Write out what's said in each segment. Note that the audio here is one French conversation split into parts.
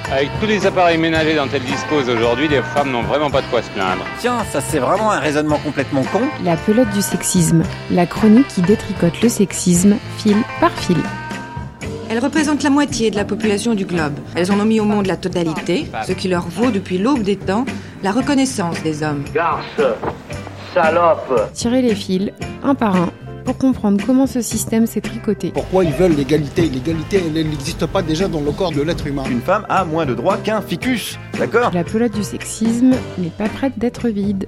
Avec tous les appareils ménagers dont elles disposent aujourd'hui, les femmes n'ont vraiment pas de quoi se plaindre. Tiens, ça c'est vraiment un raisonnement complètement con. La pelote du sexisme, la chronique qui détricote le sexisme fil par fil. Elles représentent la moitié de la population du globe. Elles en ont mis au monde la totalité, ce qui leur vaut depuis l'aube des temps la reconnaissance des hommes. Garce, salope. Tirez les fils, un par un, pour comprendre comment ce système s'est tricoté. Pourquoi ils veulent l'égalité ? L'égalité, elle n'existe pas déjà dans le corps de l'être humain. Une femme a moins de droits qu'un ficus, d'accord ? La pelote du sexisme n'est pas prête d'être vide.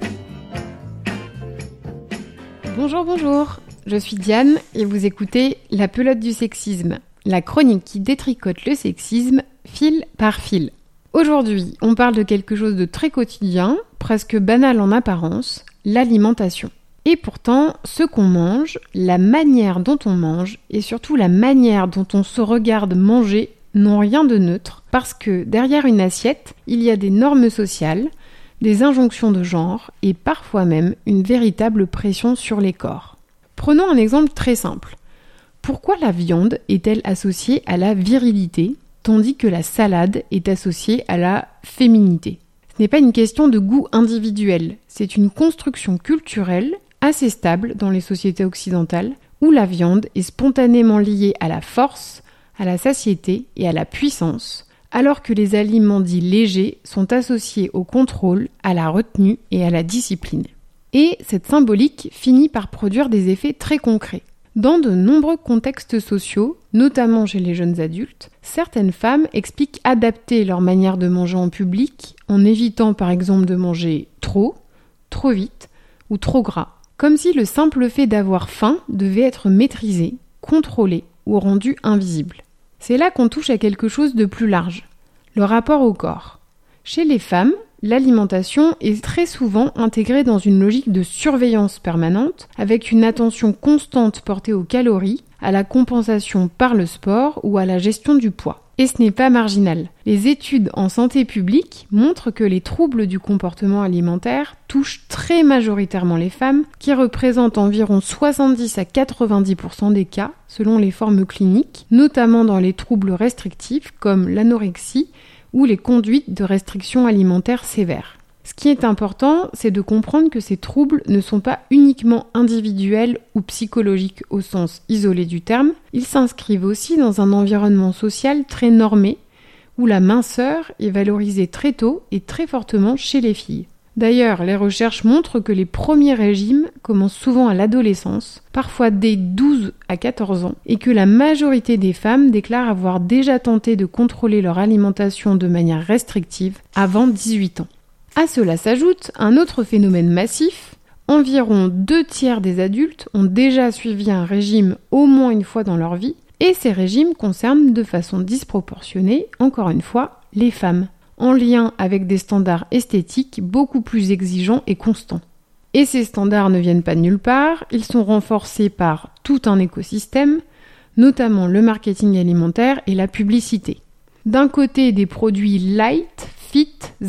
Bonjour, je suis Diane et vous écoutez La pelote du sexisme, la chronique qui détricote le sexisme fil par fil. Aujourd'hui, on parle de quelque chose de très quotidien, presque banal en apparence, l'alimentation. Et pourtant, ce qu'on mange, la manière dont on mange et surtout la manière dont on se regarde manger n'ont rien de neutre parce que derrière une assiette, il y a des normes sociales, des injonctions de genre et parfois même une véritable pression sur les corps. Prenons un exemple très simple. Pourquoi la viande est-elle associée à la virilité tandis que la salade est associée à la féminité ? Ce n'est pas une question de goût individuel, c'est une construction culturelle assez stable dans les sociétés occidentales, où la viande est spontanément liée à la force, à la satiété et à la puissance, alors que les aliments dits légers sont associés au contrôle, à la retenue et à la discipline. Et cette symbolique finit par produire des effets très concrets. Dans de nombreux contextes sociaux, notamment chez les jeunes adultes, certaines femmes expliquent adapter leur manière de manger en public en évitant par exemple de manger trop vite ou trop gras. Comme si le simple fait d'avoir faim devait être maîtrisé, contrôlé ou rendu invisible. C'est là qu'on touche à quelque chose de plus large, le rapport au corps. Chez les femmes, l'alimentation est très souvent intégrée dans une logique de surveillance permanente, avec une attention constante portée aux calories, à la compensation par le sport ou à la gestion du poids. Et ce n'est pas marginal. Les études en santé publique montrent que les troubles du comportement alimentaire touchent très majoritairement les femmes, qui représentent environ 70 à 90% des cas, selon les formes cliniques, notamment dans les troubles restrictifs comme l'anorexie ou les conduites de restriction alimentaire sévères. Ce qui est important, c'est de comprendre que ces troubles ne sont pas uniquement individuels ou psychologiques au sens isolé du terme, ils s'inscrivent aussi dans un environnement social très normé, où la minceur est valorisée très tôt et très fortement chez les filles. D'ailleurs, les recherches montrent que les premiers régimes commencent souvent à l'adolescence, parfois dès 12 à 14 ans, et que la majorité des femmes déclarent avoir déjà tenté de contrôler leur alimentation de manière restrictive avant 18 ans. À cela s'ajoute un autre phénomène massif. Environ 2/3 des adultes ont déjà suivi un régime au moins une fois dans leur vie, et ces régimes concernent de façon disproportionnée, encore une fois, les femmes, en lien avec des standards esthétiques beaucoup plus exigeants et constants. Et ces standards ne viennent pas de nulle part, ils sont renforcés par tout un écosystème, notamment le marketing alimentaire et la publicité. D'un côté, des produits light, fit,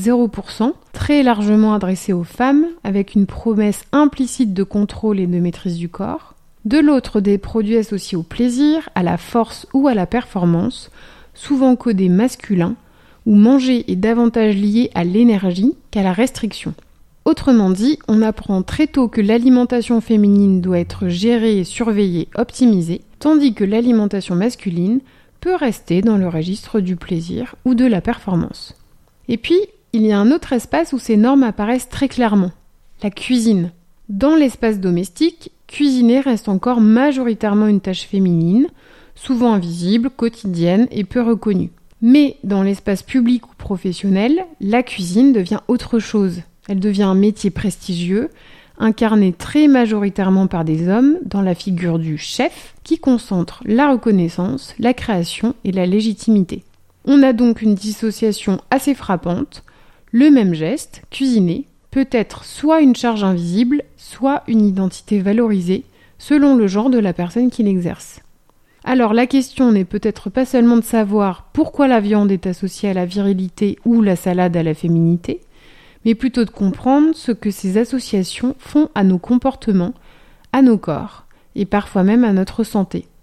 0%, très largement adressés aux femmes, avec une promesse implicite de contrôle et de maîtrise du corps. De l'autre, des produits associés au plaisir, à la force ou à la performance, souvent codés masculins, où manger est davantage lié à l'énergie qu'à la restriction. Autrement dit, on apprend très tôt que l'alimentation féminine doit être gérée, surveillée, optimisée, tandis que l'alimentation masculine peut rester dans le registre du plaisir ou de la performance. Et puis, il y a un autre espace où ces normes apparaissent très clairement, la cuisine. Dans l'espace domestique, cuisiner reste encore majoritairement une tâche féminine, souvent invisible, quotidienne et peu reconnue. Mais dans l'espace public ou professionnel, la cuisine devient autre chose. Elle devient un métier prestigieux, incarné très majoritairement par des hommes dans la figure du chef, qui concentre la reconnaissance, la création et la légitimité. On a donc une dissociation assez frappante. Le même geste, cuisiner, peut être soit une charge invisible, soit une identité valorisée, selon le genre de la personne qui l'exerce. Alors la question n'est peut-être pas seulement de savoir pourquoi la viande est associée à la virilité ou la salade à la féminité, mais plutôt de comprendre ce que ces associations font à nos comportements, à nos corps, et parfois même à notre santé.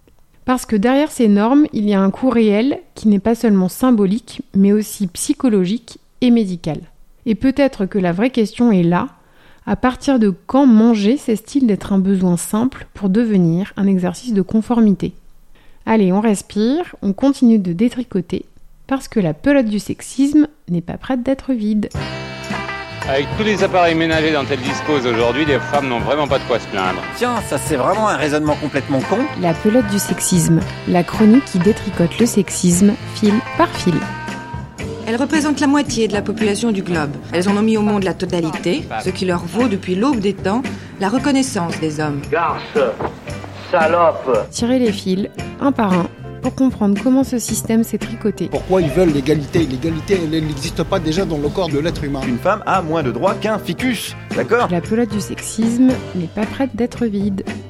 Parce que derrière ces normes, il y a un coût réel qui n'est pas seulement symbolique, mais aussi psychologique et médical. Et peut-être que la vraie question est là, à partir de quand manger cesse-t-il d'être un besoin simple pour devenir un exercice de conformité ? Allez, on respire, on continue de détricoter, parce que la pelote du sexisme n'est pas prête d'être vide. Avec tous les appareils ménagers dont elles disposent aujourd'hui, les femmes n'ont vraiment pas de quoi se plaindre. Tiens, ça c'est vraiment un raisonnement complètement con. La pelote du sexisme, la chronique qui détricote le sexisme fil par fil. Elles représentent la moitié de la population du globe. Elles en ont mis au monde la totalité, ce qui leur vaut depuis l'aube des temps la reconnaissance des hommes. Garce, salope. Tirez les fils, un par un, pour comprendre comment ce système s'est tricoté. Pourquoi ils veulent l'égalité? L'égalité, elle n'existe pas déjà dans le corps de l'être humain. Une femme a moins de droits qu'un ficus, d'accord? La pelote du sexisme n'est pas prête d'être vide.